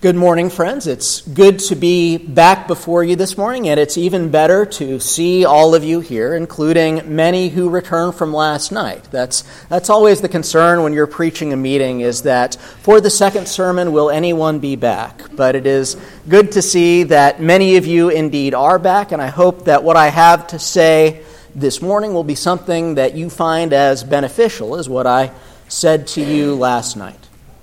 Good morning, friends. It's good to be back before you this morning, and it's even better to see all of you here, including many who returned from last night. That's always the concern when you're preaching a meeting, is that for the second sermon, will anyone be back? But it is good to see that many of you indeed are back, and I hope that what I have to say this morning will be something that you find as beneficial as what I said to you last night.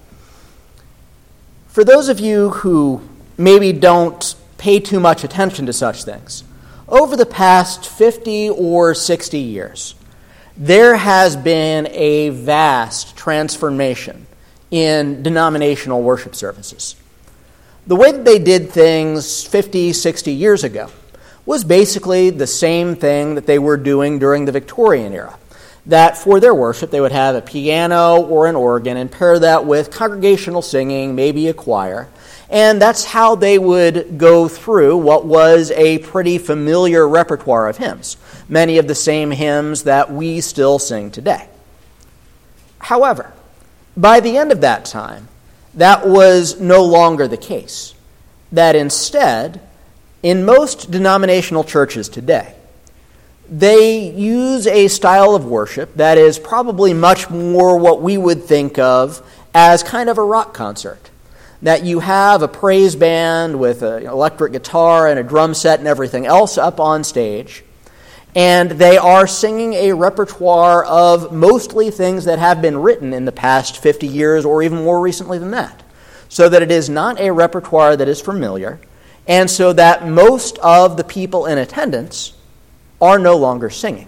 For those of you who maybe don't pay too much attention to such things, over the past 50 or 60 years, there has been a vast transformation in denominational worship services. The way that they did things 50, 60 years ago was basically the same thing that they were doing during the Victorian era. That for their worship, they would have a piano or an organ and pair that with congregational singing, maybe a choir. And that's how they would go through what was a pretty familiar repertoire of hymns, many of the same hymns that we still sing today. However, by the end of that time, that was no longer the case. That instead, in most denominational churches today, they use a style of worship that is probably much more what we would think of as kind of a rock concert. That you have a praise band with an electric guitar and a drum set and everything else up on stage, and they are singing a repertoire of mostly things that have been written in the past 50 years or even more recently than that. So that it is not a repertoire that is familiar, and so that most of the people in attendance are no longer singing.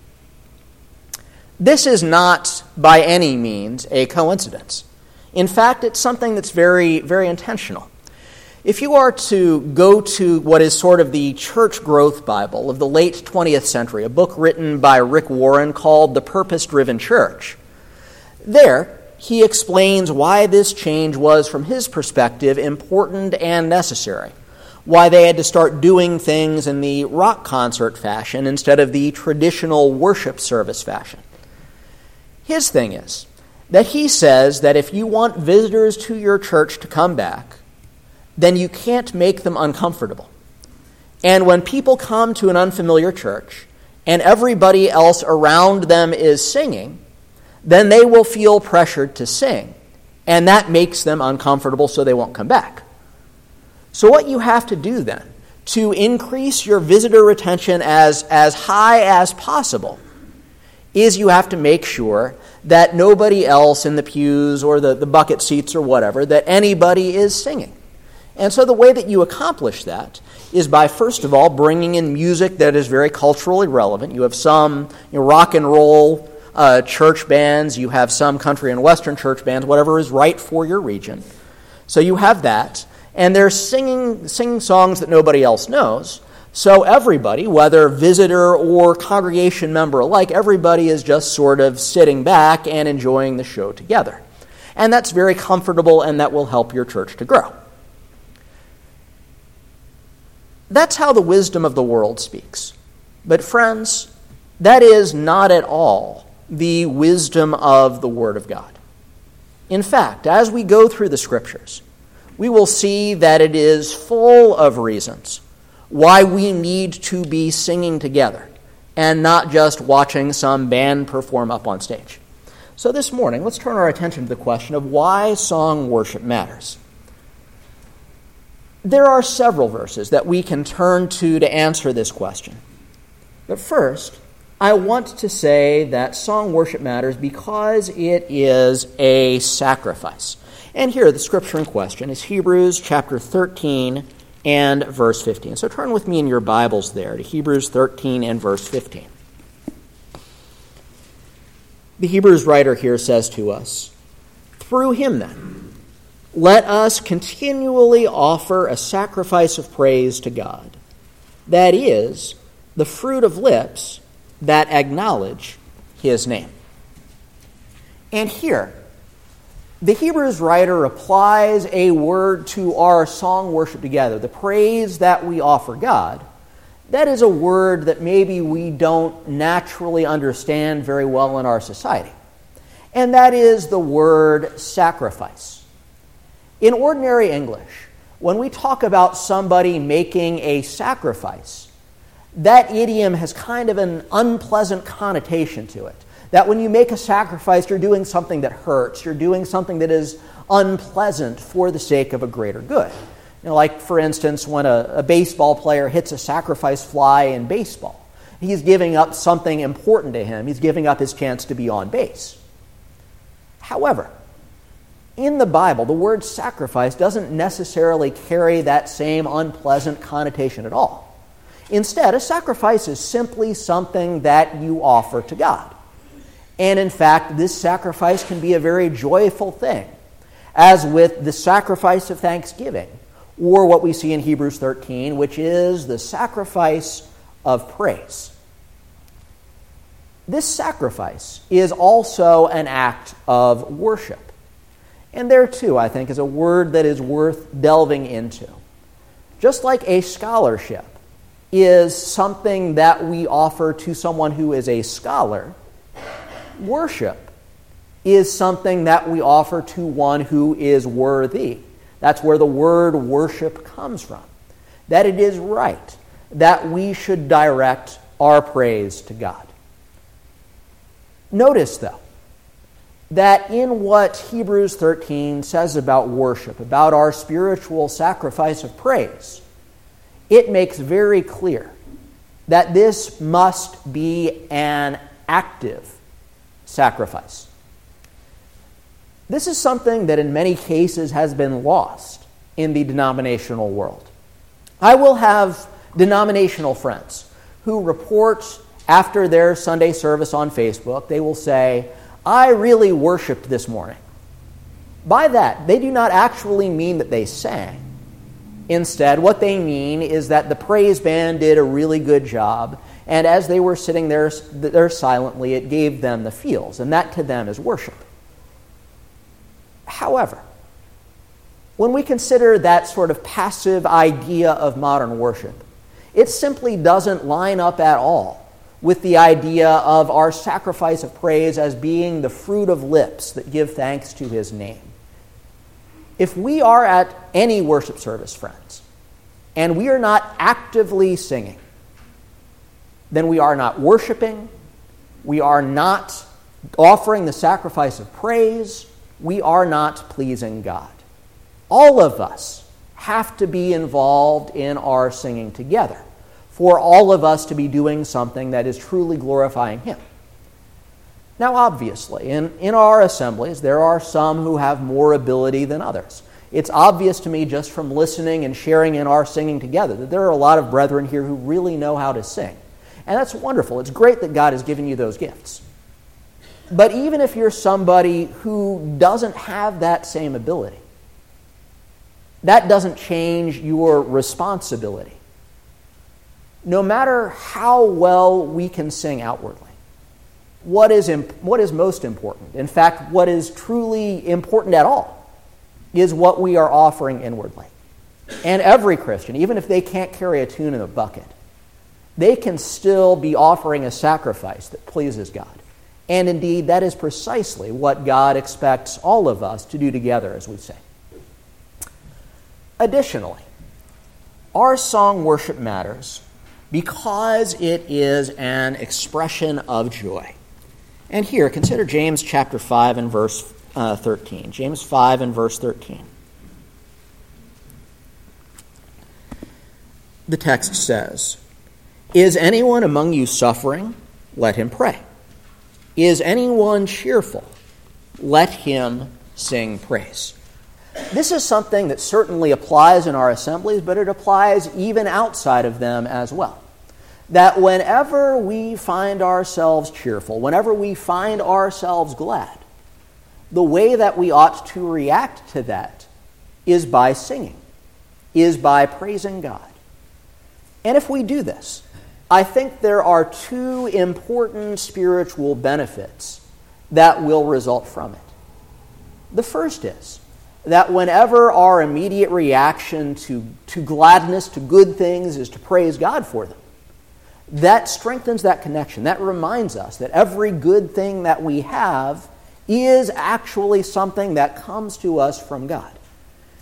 This is not by any means a coincidence. In fact, it's something that's very, very intentional. If you are to go to what is sort of the church growth Bible of the late 20th century, a book written by Rick Warren called The Purpose-Driven Church, there he explains why this change was, from his perspective, important and necessary. Why they had to start doing things in the rock concert fashion instead of the traditional worship service fashion. His thing is that he says that if you want visitors to your church to come back, then you can't make them uncomfortable. And when people come to an unfamiliar church and everybody else around them is singing, then they will feel pressured to sing, and that makes them uncomfortable, so they won't come back. So what you have to do then, to increase your visitor retention as high as possible, is you have to make sure that nobody else in the pews or the bucket seats or whatever, that anybody is singing. And so the way that you accomplish that is by, first of all, bringing in music that is very culturally relevant. You have some rock and roll church bands, you have some country and western church bands, whatever is right for your region. So you have that. And they're singing songs that nobody else knows. So everybody, whether visitor or congregation member alike, everybody is just sort of sitting back and enjoying the show together. And that's very comfortable, and that will help your church to grow. That's how the wisdom of the world speaks. But friends, that is not at all the wisdom of the Word of God. In fact, as we go through the Scriptures, we will see that it is full of reasons why we need to be singing together and not just watching some band perform up on stage. So this morning, let's turn our attention to the question of why song worship matters. There are several verses that we can turn to answer this question. But first, I want to say that song worship matters because it is a sacrifice. And here, the scripture in question is Hebrews chapter 13 and verse 15. So turn with me in your Bibles there to Hebrews 13 and verse 15. The Hebrews writer here says to us, "Through him then, let us continually offer a sacrifice of praise to God, that is, the fruit of lips that acknowledge his name." And here, the Hebrews writer applies a word to our song worship together, the praise that we offer God. That is a word that maybe we don't naturally understand very well in our society. And that is the word sacrifice. In ordinary English, when we talk about somebody making a sacrifice, that idiom has kind of an unpleasant connotation to it. That when you make a sacrifice, you're doing something that hurts. You're doing something that is unpleasant for the sake of a greater good. Like, for instance, when a baseball player hits a sacrifice fly in baseball, he's giving up something important to him. He's giving up his chance to be on base. However, in the Bible, the word sacrifice doesn't necessarily carry that same unpleasant connotation at all. Instead, a sacrifice is simply something that you offer to God. And in fact, this sacrifice can be a very joyful thing, as with the sacrifice of thanksgiving, or what we see in Hebrews 13, which is the sacrifice of praise. This sacrifice is also an act of worship. And there, too, I think, is a word that is worth delving into. Just like a scholarship is something that we offer to someone who is a scholar, worship is something that we offer to one who is worthy. That's where the word worship comes from. That it is right that we should direct our praise to God. Notice, though, that in what Hebrews 13 says about worship, about our spiritual sacrifice of praise, it makes very clear that this must be an active sacrifice. This is something that in many cases has been lost in the denominational world. I will have denominational friends who report after their Sunday service on Facebook, they will say, "I really worshiped this morning." By that, they do not actually mean that they sang. Instead, what they mean is that the praise band did a really good job, and as they were sitting there silently, it gave them the feels, and that to them is worship. However, when we consider that sort of passive idea of modern worship, it simply doesn't line up at all with the idea of our sacrifice of praise as being the fruit of lips that give thanks to His name. If we are at any worship service, friends, and we are not actively singing, then we are not worshiping, we are not offering the sacrifice of praise, we are not pleasing God. All of us have to be involved in our singing together, for all of us to be doing something that is truly glorifying Him. Now, obviously, in our assemblies, there are some who have more ability than others. It's obvious to me just from listening and sharing in our singing together that there are a lot of brethren here who really know how to sing. And that's wonderful. It's great that God has given you those gifts. But even if you're somebody who doesn't have that same ability, that doesn't change your responsibility. No matter how well we can sing outwardly, what is most important, in fact, what is truly important at all, is what we are offering inwardly. And every Christian, even if they can't carry a tune in a bucket, they can still be offering a sacrifice that pleases God. And indeed, that is precisely what God expects all of us to do together as we sing. Additionally, our song worship matters because it is an expression of joy. And here, consider James chapter 5 and verse 13. James 5 and verse 13. The text says, "Is anyone among you suffering? Let him pray. Is anyone cheerful? Let him sing praise." This is something that certainly applies in our assemblies, but it applies even outside of them as well. That whenever we find ourselves cheerful, whenever we find ourselves glad, the way that we ought to react to that is by singing, is by praising God. And if we do this, I think there are two important spiritual benefits that will result from it. The first is that whenever our immediate reaction to gladness, to good things, is to praise God for them, that strengthens that connection. That reminds us that every good thing that we have is actually something that comes to us from God.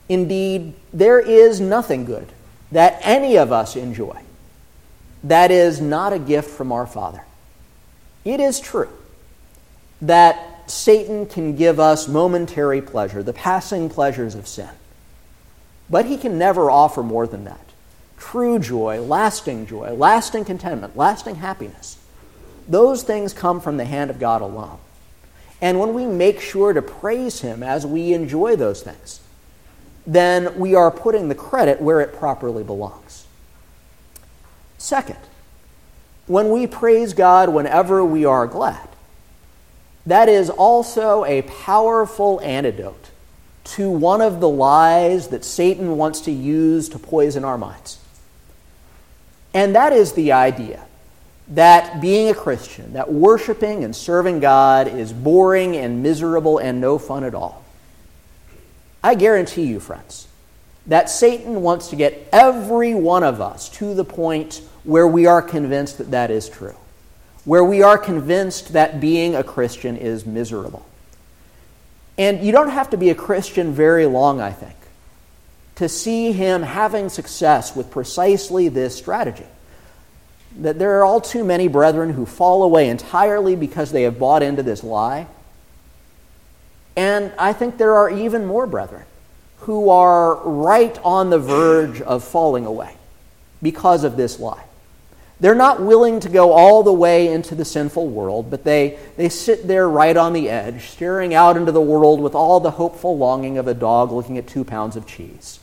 Indeed, there is nothing good that any of us enjoy that is not a gift from our Father. It is true that Satan can give us momentary pleasure, the passing pleasures of sin. But he can never offer more than that. True joy, lasting contentment, lasting happiness. Those things come from the hand of God alone. And when we make sure to praise him as we enjoy those things, then we are putting the credit where it properly belongs. Second, when we praise God whenever we are glad, that is also a powerful antidote to one of the lies that Satan wants to use to poison our minds. And that is the idea that being a Christian, that worshiping and serving God is boring and miserable and no fun at all. I guarantee you, friends, that Satan wants to get every one of us to the point where we are convinced that that is true, where we are convinced that being a Christian is miserable. And you don't have to be a Christian very long, I think, to see him having success with precisely this strategy. That there are all too many brethren who fall away entirely because they have bought into this lie. And I think there are even more brethren who are right on the verge of falling away because of this lie. They're not willing to go all the way into the sinful world, but they sit there right on the edge, staring out into the world with all the hopeful longing of a dog looking at 2 pounds of cheese.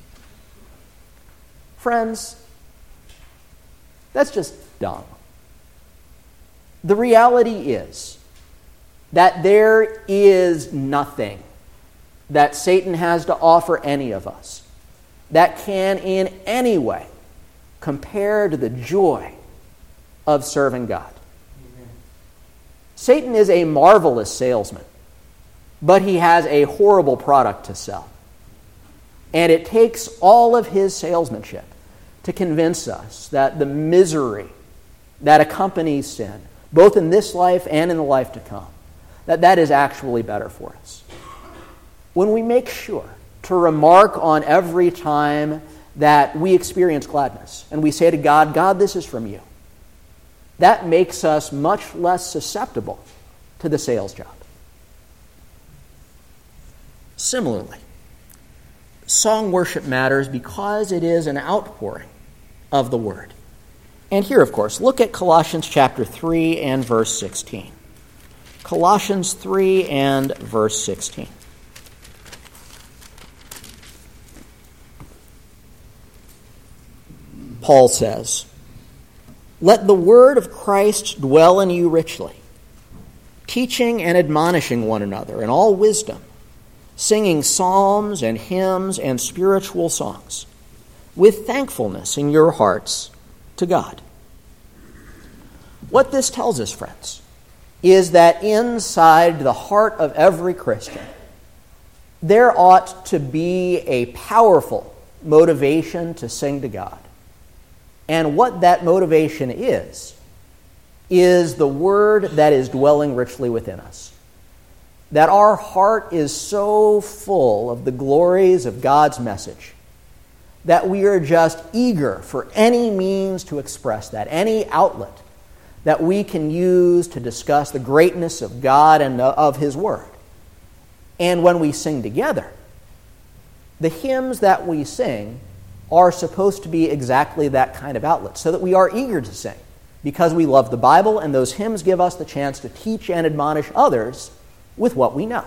Friends, that's just dumb. The reality is that there is nothing that Satan has to offer any of us that can in any way compare to the joy of serving God. Amen. Satan is a marvelous salesman, but he has a horrible product to sell. And it takes all of his salesmanship to convince us that the misery that accompanies sin, both in this life and in the life to come, that is actually better for us. When we make sure to remark on every time that we experience gladness, and we say to God, God, this is from you, that makes us much less susceptible to the sales job. Similarly, song worship matters because it is an outpouring of the Word. And here, of course, look at Colossians chapter 3 and verse 16. Colossians 3 and verse 16. Paul says, "Let the word of Christ dwell in you richly, teaching and admonishing one another in all wisdom, singing psalms and hymns and spiritual songs, with thankfulness in your hearts to God." What this tells us, friends, is that inside the heart of every Christian, there ought to be a powerful motivation to sing to God. And what that motivation is the Word that is dwelling richly within us. That our heart is so full of the glories of God's message that we are just eager for any means to express that, any outlet that we can use to discuss the greatness of God and of His Word. And when we sing together, the hymns that we sing are supposed to be exactly that kind of outlet, so that we are eager to sing because we love the Bible, and those hymns give us the chance to teach and admonish others with what we know.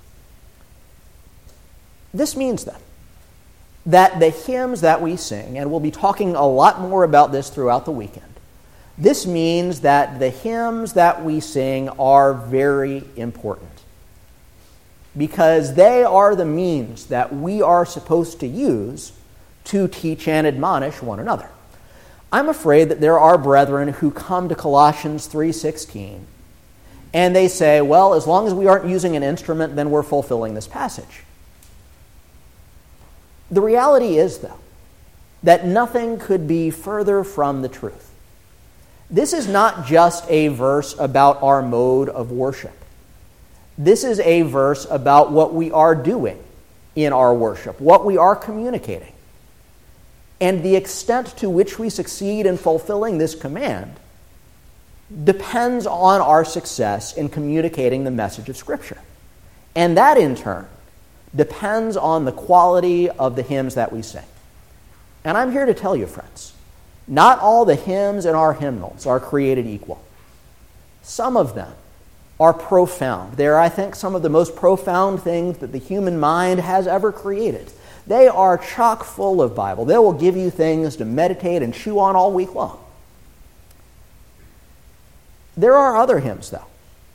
This means, then, that the hymns that we sing, and we'll be talking a lot more about this throughout the weekend, this means that the hymns that we sing are very important because they are the means that we are supposed to use to teach and admonish one another. I'm afraid that there are brethren who come to Colossians 3:16 and they say, well, as long as we aren't using an instrument, then we're fulfilling this passage. The reality is, though, that nothing could be further from the truth. This is not just a verse about our mode of worship. This is a verse about what we are doing in our worship, what we are communicating. And the extent to which we succeed in fulfilling this command depends on our success in communicating the message of Scripture. And that, in turn, depends on the quality of the hymns that we sing. And I'm here to tell you, friends, not all the hymns in our hymnals are created equal. Some of them are profound. They're, I think, some of the most profound things that the human mind has ever created. They are chock full of Bible. They will give you things to meditate and chew on all week long. There are other hymns, though.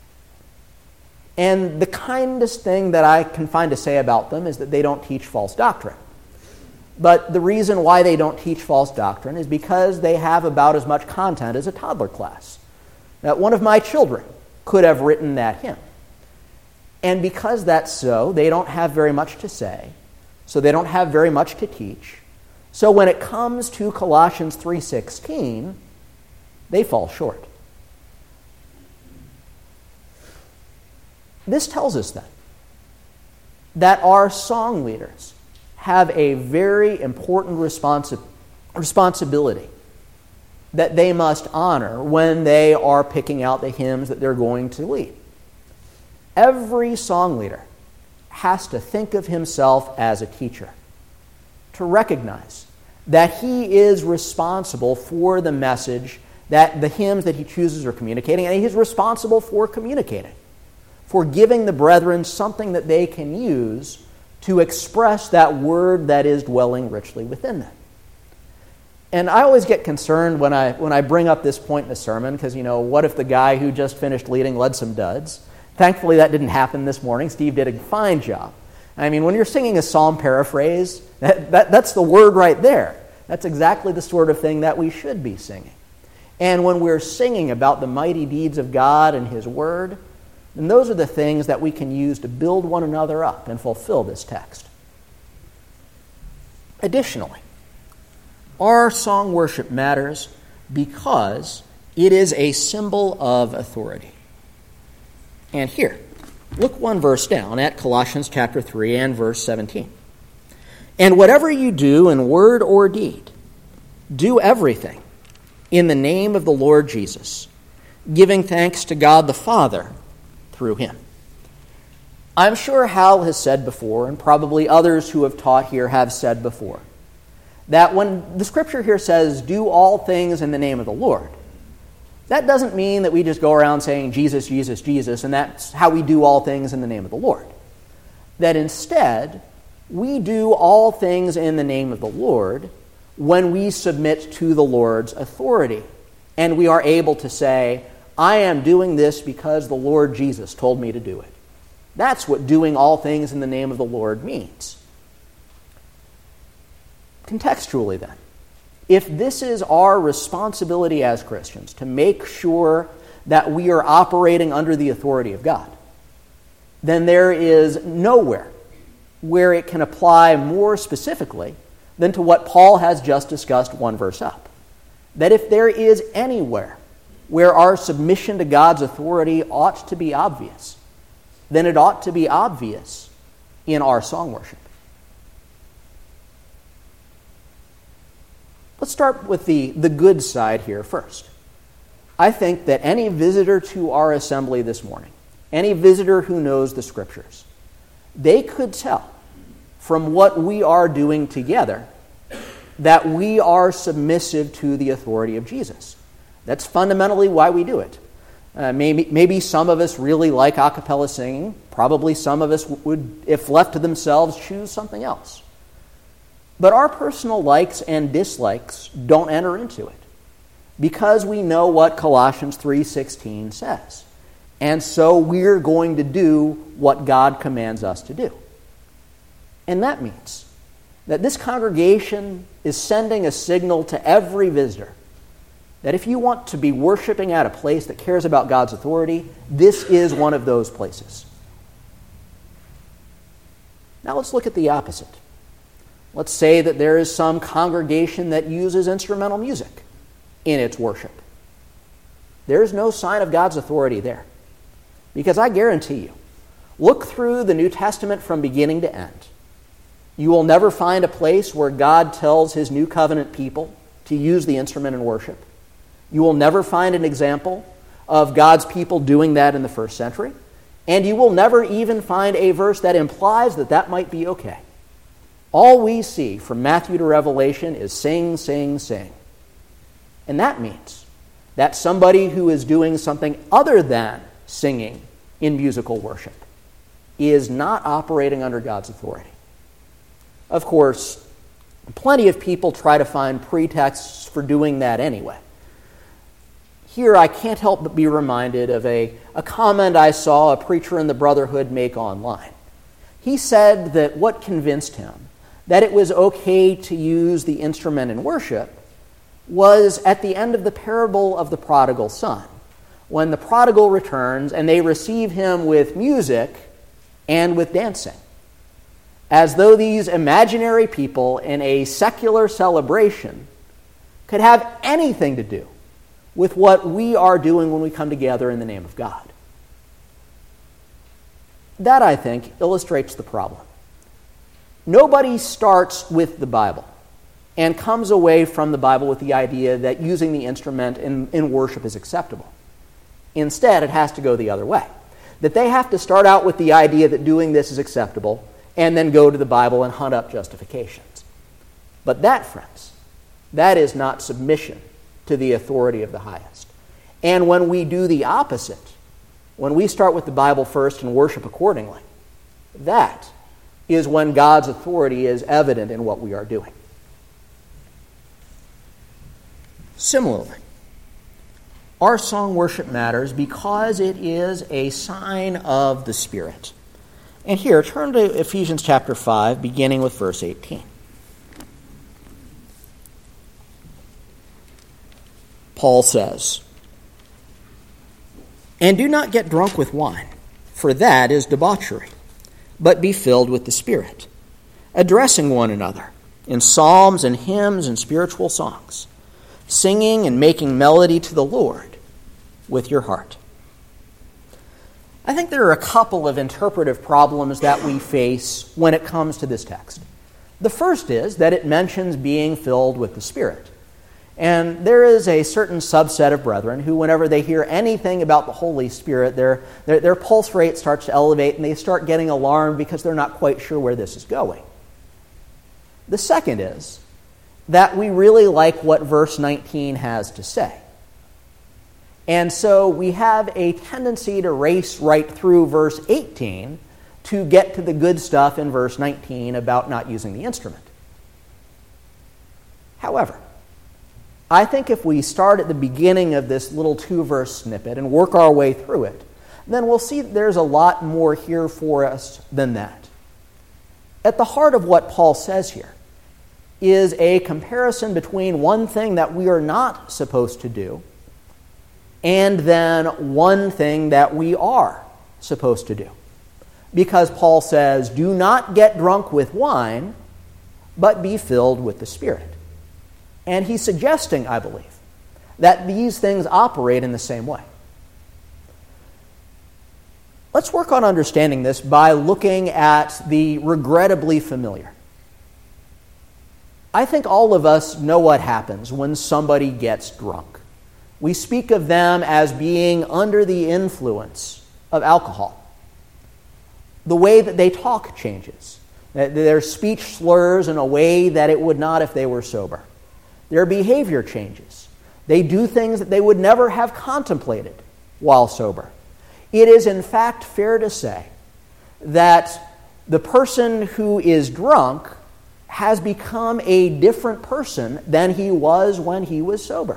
And the kindest thing that I can find to say about them is that they don't teach false doctrine. But the reason why they don't teach false doctrine is because they have about as much content as a toddler class. Now, one of my children could have written that hymn. And because that's so, they don't have very much to say. So they don't have very much to teach. So when it comes to Colossians 3:16, they fall short. This tells us then that our song leaders have a very important responsibility that they must honor when they are picking out the hymns that they're going to lead. Every song leader has to think of himself as a teacher, to recognize that he is responsible for the message that the hymns that he chooses are communicating, and he's responsible for communicating, for giving the brethren something that they can use to express that word that is dwelling richly within them. And I always get concerned when I bring up this point in the sermon, because, what if the guy who just finished leading led some duds? Thankfully, that didn't happen this morning. Steve did a fine job. I mean, when you're singing a psalm paraphrase, that's the word right there. That's exactly the sort of thing that we should be singing. And when we're singing about the mighty deeds of God and His Word, then those are the things that we can use to build one another up and fulfill this text. Additionally, our song worship matters because it is a symbol of authority. And here, look one verse down at Colossians chapter 3 and verse 17. And whatever you do in word or deed, do everything in the name of the Lord Jesus, giving thanks to God the Father through Him. I'm sure Hal has said before, and probably others who have taught here have said before, that when the Scripture here says, do all things in the name of the Lord, that doesn't mean that we just go around saying Jesus, Jesus, Jesus, and that's how we do all things in the name of the Lord. That instead, we do all things in the name of the Lord when we submit to the Lord's authority. And we are able to say, I am doing this because the Lord Jesus told me to do it. That's what doing all things in the name of the Lord means. Contextually then, if this is our responsibility as Christians, to make sure that we are operating under the authority of God, then there is nowhere where it can apply more specifically than to what Paul has just discussed one verse up. That if there is anywhere where our submission to God's authority ought to be obvious, then it ought to be obvious in our song worship. Let's start with the good side here first. I think that any visitor to our assembly this morning, any visitor who knows the Scriptures, they could tell from what we are doing together that we are submissive to the authority of Jesus. That's fundamentally why we do it. Maybe some of us really like a cappella singing. Probably some of us would, if left to themselves, choose something else. But our personal likes and dislikes don't enter into it because we know what Colossians 3:16 says. And so we're going to do what God commands us to do. And that means that this congregation is sending a signal to every visitor that if you want to be worshiping at a place that cares about God's authority, this is one of those places. Now let's look at the opposite. Let's say that there is some congregation that uses instrumental music in its worship. There's no sign of God's authority there. Because I guarantee you, look through the New Testament from beginning to end, You will never find a place where God tells his new covenant people to use the instrument in worship. You will never find an example of God's people doing that in the first century. And you will never even find a verse that implies that that might be okay. All we see from Matthew to Revelation is sing, sing, sing. And that means that somebody who is doing something other than singing in musical worship is not operating under God's authority. Of course, plenty of people try to find pretexts for doing that anyway. Here I can't help but be reminded of a comment I saw a preacher in the Brotherhood make online. He said that what convinced him that it was okay to use the instrument in worship was at the end of the parable of the prodigal son, when the prodigal returns and they receive him with music and with dancing, as though these imaginary people in a secular celebration could have anything to do with what we are doing when we come together in the name of God. That, I think, illustrates the problem. Nobody starts with the Bible and comes away from the Bible with the idea that using the instrument in worship is acceptable. Instead, it has to go the other way. That they have to start out with the idea that doing this is acceptable and then go to the Bible and hunt up justifications. But that, friends, that is not submission to the authority of the highest. And when we do the opposite, when we start with the Bible first and worship accordingly, that is when God's authority is evident in what we are doing. Similarly, our song worship matters because it is a sign of the Spirit. And here, turn to Ephesians chapter 5, beginning with verse 18. Paul says, "And do not get drunk with wine, for that is debauchery, but be filled with the Spirit, addressing one another in psalms and hymns and spiritual songs, singing and making melody to the Lord with your heart." I think there are a couple of interpretive problems that we face when it comes to this text. The first is that it mentions being filled with the Spirit. And there is a certain subset of brethren who, whenever they hear anything about the Holy Spirit, their pulse rate starts to elevate and they start getting alarmed because they're not quite sure where this is going. The second is that we really like what verse 19 has to say. And so we have a tendency to race right through verse 18 to get to the good stuff in verse 19 about not using the instrument. However, I think if we start at the beginning of this little 2-verse snippet and work our way through it, then we'll see that there's a lot more here for us than that. At the heart of what Paul says here is a comparison between one thing that we are not supposed to do and then one thing that we are supposed to do. Because Paul says, "Do not get drunk with wine, but be filled with the Spirit." And he's suggesting, I believe, that these things operate in the same way. Let's work on understanding this by looking at the regrettably familiar. I think all of us know what happens when somebody gets drunk. We speak of them as being under the influence of alcohol. The way that they talk changes. Their speech slurs in a way that it would not if they were sober. Their behavior changes. They do things that they would never have contemplated while sober. It is, in fact, fair to say that the person who is drunk has become a different person than he was when he was sober.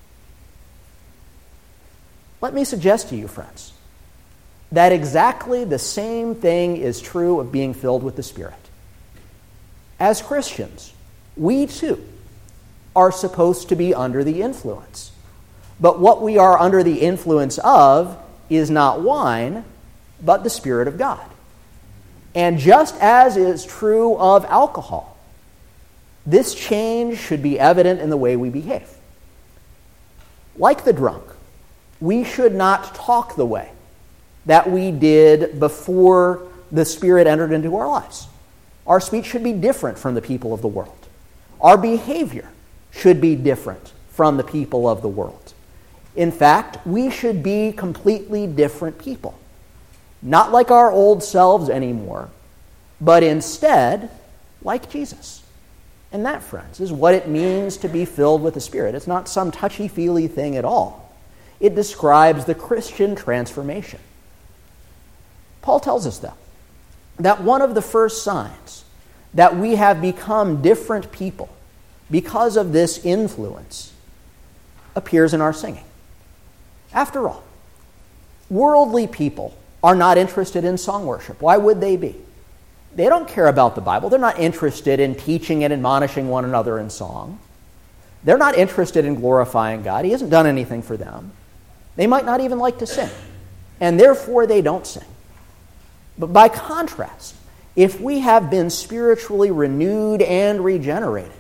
Let me suggest to you, friends, that exactly the same thing is true of being filled with the Spirit. As Christians, we too are supposed to be under the influence. But what we are under the influence of is not wine, but the Spirit of God. And just as is true of alcohol, this change should be evident in the way we behave. Like the drunk, we should not talk the way that we did before the Spirit entered into our lives. Our speech should be different from the people of the world. Our behavior should be different from the people of the world. In fact, we should be completely different people. Not like our old selves anymore, but instead like Jesus. And that, friends, is what it means to be filled with the Spirit. It's not some touchy-feely thing at all. It describes the Christian transformation. Paul tells us, though, that one of the first signs that we have become different people because of this influence appears in our singing. After all, worldly people are not interested in song worship. Why would they be? They don't care about the Bible. They're not interested in teaching and admonishing one another in song. They're not interested in glorifying God. He hasn't done anything for them. They might not even like to sing, and therefore they don't sing. But by contrast, if we have been spiritually renewed and regenerated,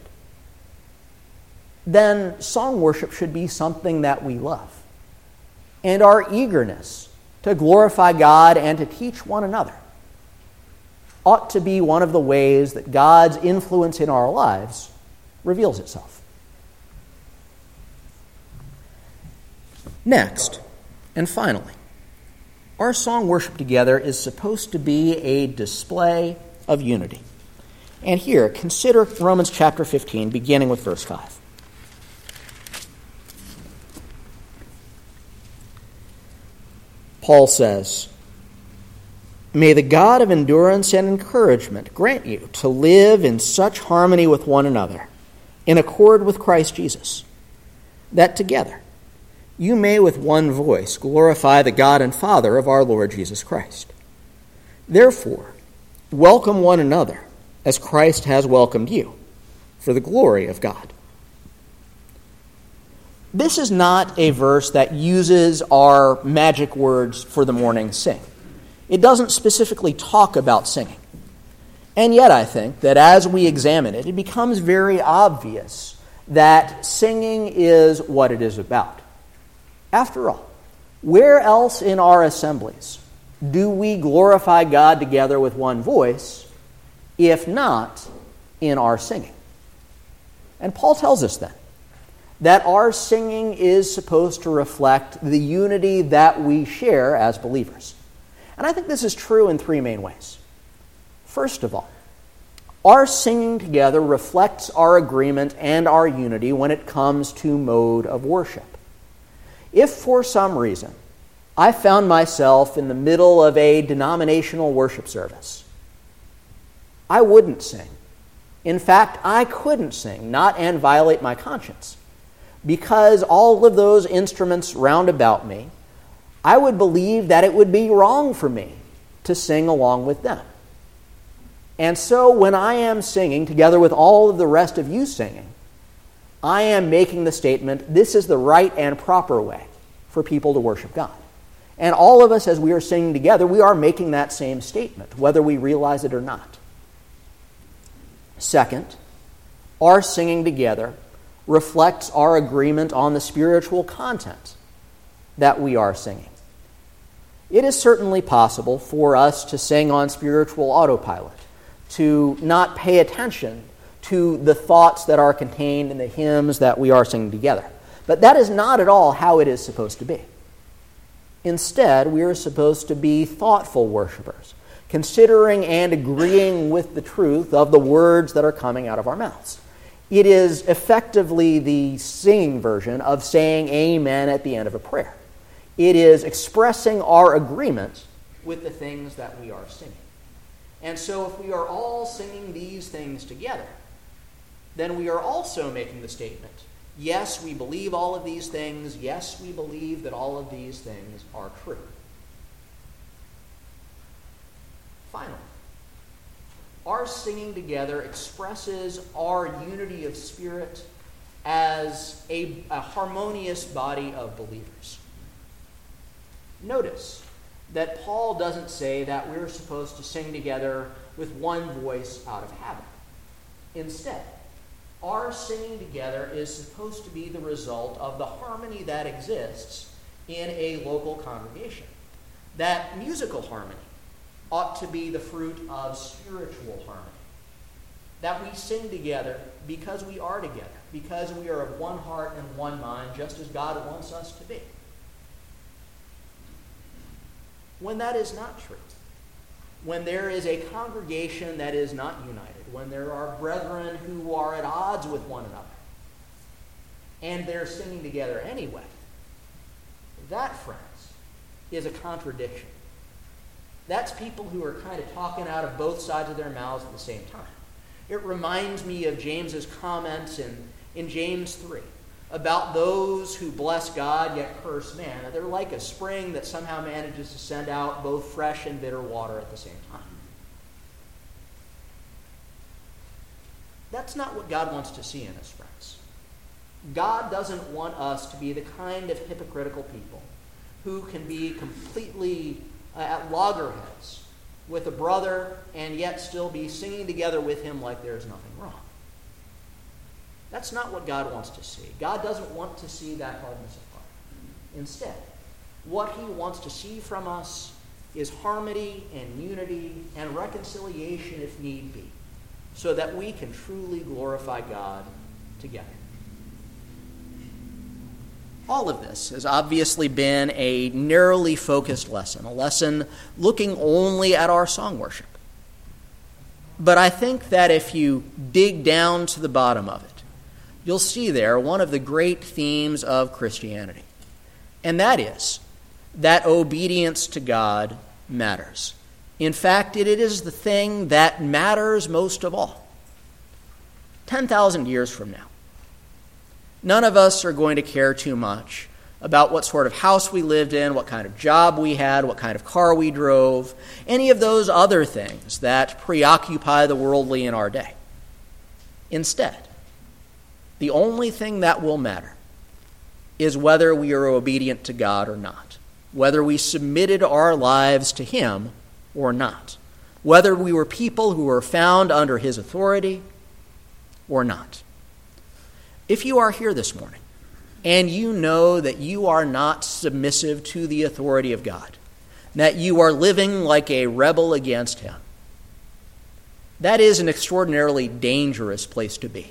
then song worship should be something that we love. And our eagerness to glorify God and to teach one another ought to be one of the ways that God's influence in our lives reveals itself. Next, and finally, our song worship together is supposed to be a display of unity. And here, consider Romans chapter 15, beginning with verse 5. Paul says, "May the God of endurance and encouragement grant you to live in such harmony with one another, in accord with Christ Jesus, that together you may with one voice glorify the God and Father of our Lord Jesus Christ. Therefore, welcome one another as Christ has welcomed you, for the glory of God." This is not a verse that uses our magic words for the morning sing. It doesn't specifically talk about singing. And yet I think that as we examine it, it becomes very obvious that singing is what it is about. After all, where else in our assemblies do we glorify God together with one voice, if not in our singing? And Paul tells us then that our singing is supposed to reflect the unity that we share as believers. And I think this is true in three main ways. First of all, our singing together reflects our agreement and our unity when it comes to mode of worship. If for some reason I found myself in the middle of a denominational worship service, I wouldn't sing. In fact, I couldn't sing, not and violate my conscience, because all of those instruments round about me, I would believe that it would be wrong for me to sing along with them. And so when I am singing, together with all of the rest of you singing, I am making the statement, this is the right and proper way for people to worship God. And all of us, as we are singing together, we are making that same statement, whether we realize it or not. Second, our singing together reflects our agreement on the spiritual content that we are singing. It is certainly possible for us to sing on spiritual autopilot, to not pay attention to the thoughts that are contained in the hymns that we are singing together. But that is not at all how it is supposed to be. Instead, we are supposed to be thoughtful worshipers, considering and agreeing with the truth of the words that are coming out of our mouths. It is effectively the singing version of saying amen at the end of a prayer. It is expressing our agreement with the things that we are singing. And so if we are all singing these things together, then we are also making the statement, yes, we believe all of these things. Yes, we believe that all of these things are true. Finally, our singing together expresses our unity of spirit as a harmonious body of believers. Notice that Paul doesn't say that we're supposed to sing together with one voice out of habit. Instead, our singing together is supposed to be the result of the harmony that exists in a local congregation. That musical harmony ought to be the fruit of spiritual harmony. that we sing together because we are together, because we are of one heart and one mind, just as God wants us to be. When that is not true, when there is a congregation that is not united, when there are brethren who are at odds with one another, and they're singing together anyway, that, friends, is a contradiction. That's people who are kind of talking out of both sides of their mouths at the same time. It reminds me of James's comments in James 3 about those who bless God yet curse man. They're like a spring that somehow manages to send out both fresh and bitter water at the same time. That's not what God wants to see in us, friends. God doesn't want us to be the kind of hypocritical people who can be completely at loggerheads with a brother and yet still be singing together with him like there's nothing wrong. That's not what God wants to see. God doesn't want to see that hardness of heart. Instead, what he wants to see from us is harmony and unity and reconciliation if need be, so that we can truly glorify God together. All of this has obviously been a narrowly focused lesson, a lesson looking only at our song worship. But I think that if you dig down to the bottom of it, you'll see there one of the great themes of Christianity. And that is that obedience to God matters. In fact, it is the thing that matters most of all. 10,000 years from now, none of us are going to care too much about what sort of house we lived in, what kind of job we had, what kind of car we drove, any of those other things that preoccupy the worldly in our day. Instead, the only thing that will matter is whether we are obedient to God or not, whether we submitted our lives to him or not, whether we were people who were found under his authority or not. If you are here this morning and you know that you are not submissive to the authority of God, that you are living like a rebel against him, that is an extraordinarily dangerous place to be.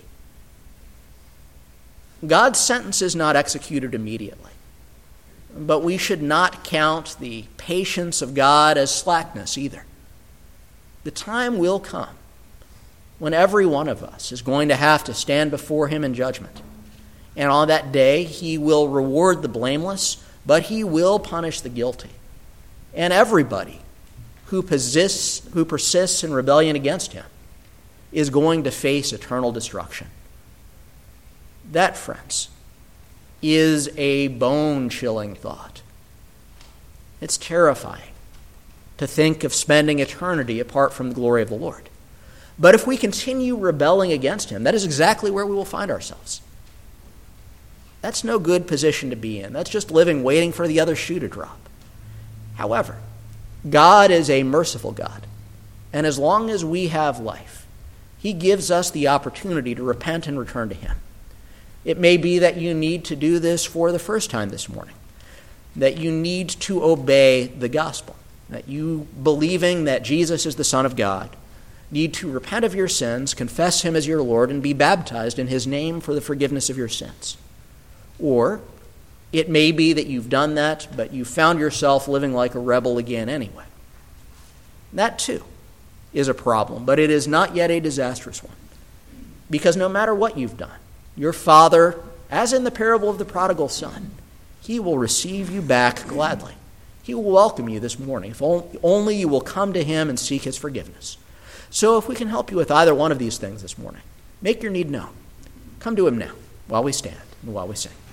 God's sentence is not executed immediately, but we should not count the patience of God as slackness either. The time will come when every one of us is going to have to stand before him in judgment. And on that day, he will reward the blameless, but he will punish the guilty. And everybody who persists in rebellion against him is going to face eternal destruction. That, friends, is a bone-chilling thought. It's terrifying to think of spending eternity apart from the glory of the Lord. But if we continue rebelling against him, that is exactly where we will find ourselves. That's no good position to be in. That's just living waiting for the other shoe to drop. However, God is a merciful God, and as long as we have life, he gives us the opportunity to repent and return to him. It may be that you need to do this for the first time this morning, that you need to obey the gospel, that you, believing that Jesus is the Son of God, need to repent of your sins, confess him as your Lord, and be baptized in his name for the forgiveness of your sins. Or it may be that you've done that, but you found yourself living like a rebel again anyway. That too is a problem, but it is not yet a disastrous one. Because no matter what you've done, your Father, as in the parable of the prodigal son, he will receive you back gladly. He will welcome you this morning, if only you will come to him and seek his forgiveness. So if we can help you with either one of these things this morning, make your need known. Come to him now while we stand and while we sing.